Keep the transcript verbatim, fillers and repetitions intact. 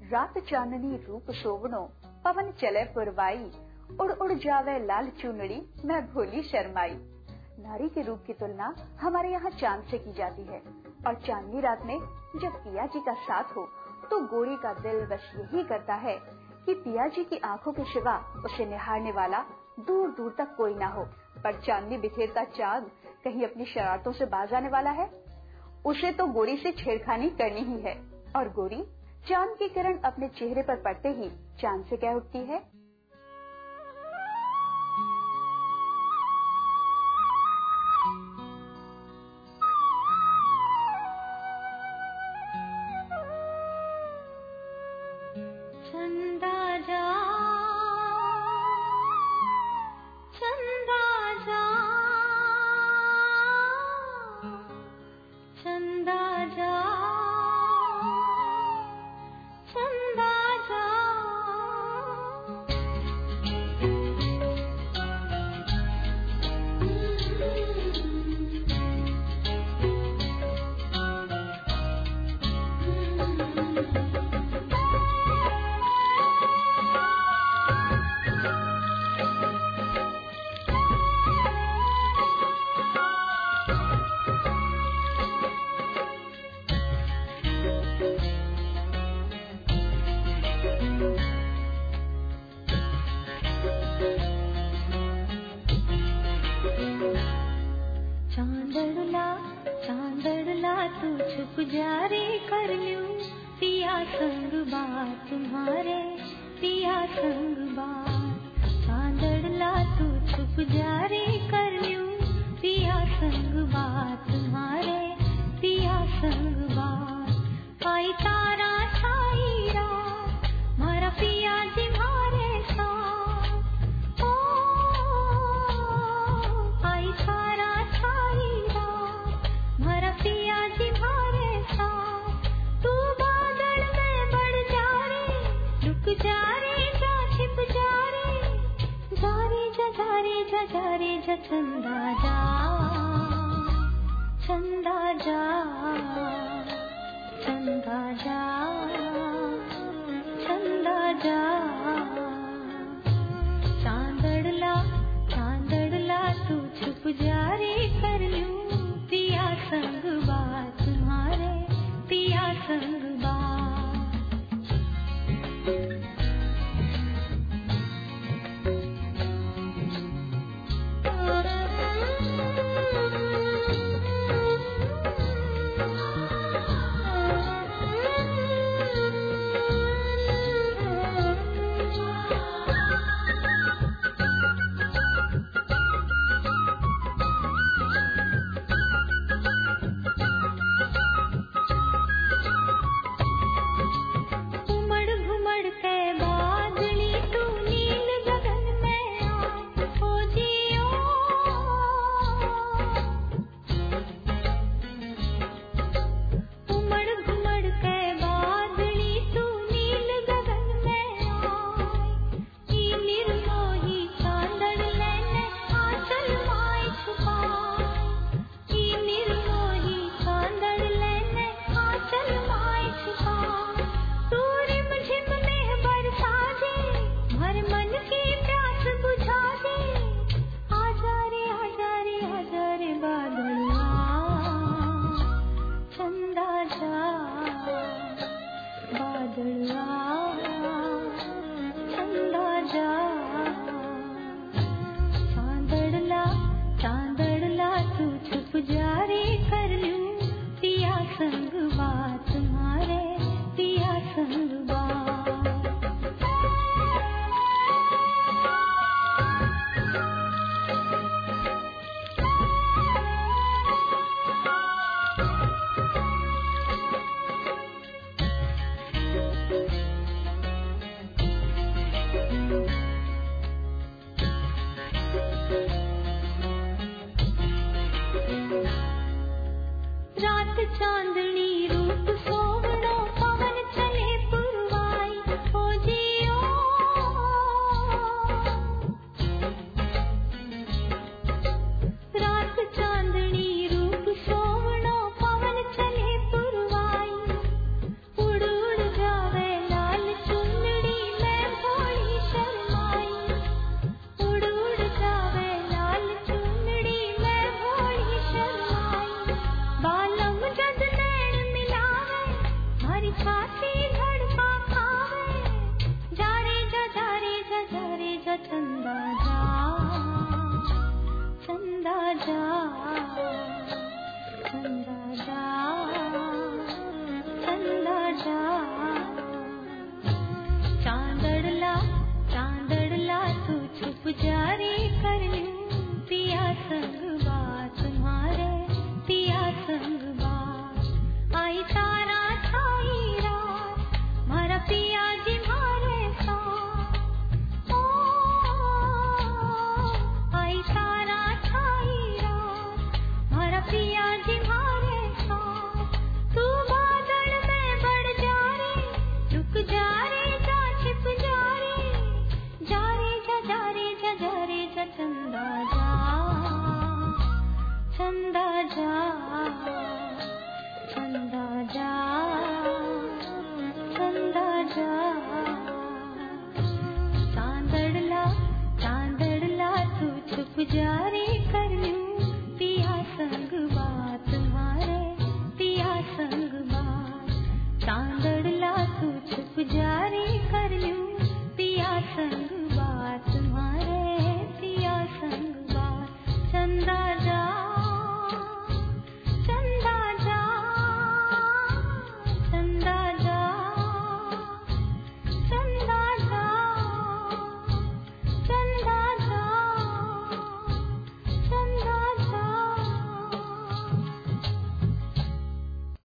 रात चांदनी रूप शोभनो, पवन चले पुरवाई, उड़ उड़ जावे लाल चुनरी, मैं भोली शर्माई। नारी के रूप की तुलना हमारे यहाँ चांद से की जाती है और चांदनी रात में जब पिया जी का साथ हो तो गोरी का दिल बस यही करता है कि पिया जी की आंखों के सिवा उसे निहारने वाला दूर दूर तक कोई ना हो। पर चांदनी बिखेरता चांद कहीं अपनी शरारतों से बाज आने वाला है? उसे तो गोरी से छेड़खानी करनी ही है। और गोरी चांद की किरण अपने चेहरे पर पड़ते ही चांद से कह उठती है, बादल